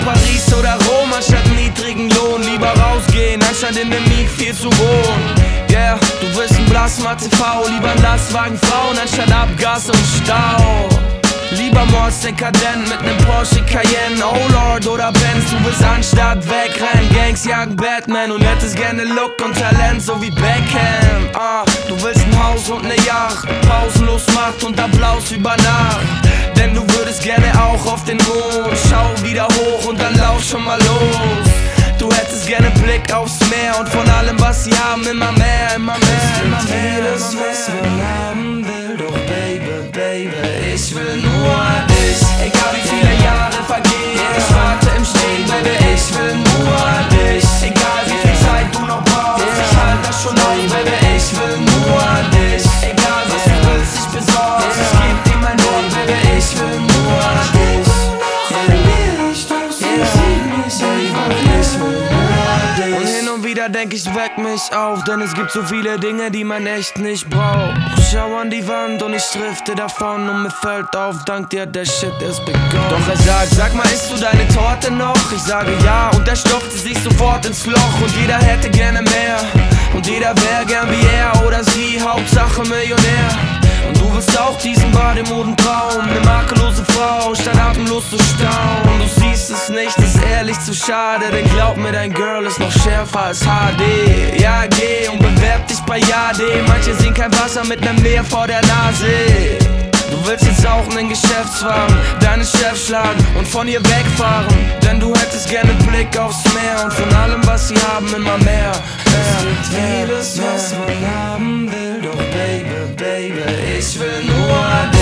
Paris oder Rom anstatt niedrigen Lohn. Lieber rausgehen, anstatt in dem Miet viel zu wohnen. Yeah, du willst ein Plasma TV, lieber ein Lastwagen Frauen anstatt Abgas und Stau. Lieber mordsdekadent mit nem Porsche Cayenne, oh Lord oder Benz. Du willst anstatt wegrennen, Gangs jagen Batman und hättest gerne Look und Talent, so wie Beckham. Du willst ein Haus und ne Yacht, pausenlos Macht und Applaus über Nacht. Denn du würdest gerne auch auf den Mond. Schau wieder hoch und dann lauf schon mal los. Du hättest gerne Blick aufs Meer und von allem, was sie haben, immer mehr, immer mehr, immer mehr. Vieles, was man haben will, doch Baby, Baby, ich will nur dich. Egal wie viele Jahre vergehen, ich warte im Stehen, Baby, ich will nur dich. Egal wie viel Zeit du noch brauchst, ich halt das schon auf, Baby, ich will nur dich. Egal was du willst, ich besorg's, ich geb dir mein Wort, Baby, ich will nur dich. Und hin und wieder denk ich, weck mich auf, denn es gibt so viele Dinge, die man echt nicht braucht. Ich schau an die Wand und ich drifte davon und mir fällt auf, dank dir, der Shit ist begonnen. Doch er sagt, sag mal, isst du deine Torte noch? Ich sage ja und er stopfte sich sofort ins Loch. Und jeder hätte gerne mehr und jeder wär gern wie er oder sie, Hauptsache Millionär. Und du willst auch diesen Bademodentraum, ne makellose Frau, statt atemlos zu staunen. Du siehst es nicht, ist ehrlich zu schade, denn glaub mir, dein Girl ist noch schärfer als HD. Ja, geh und bewerb dich bei Jade. Manche sehen kein Wasser mit nem Meer vor der Nase. Du willst jetzt auch nen Geschäftswagen, deinen Chef schlagen und von ihr wegfahren. Denn du hättest gerne Blick aufs Meer und von allem, was sie haben, immer mehr. Es gibt vieles, was man haben will, doch Baby, Baby, ich will nur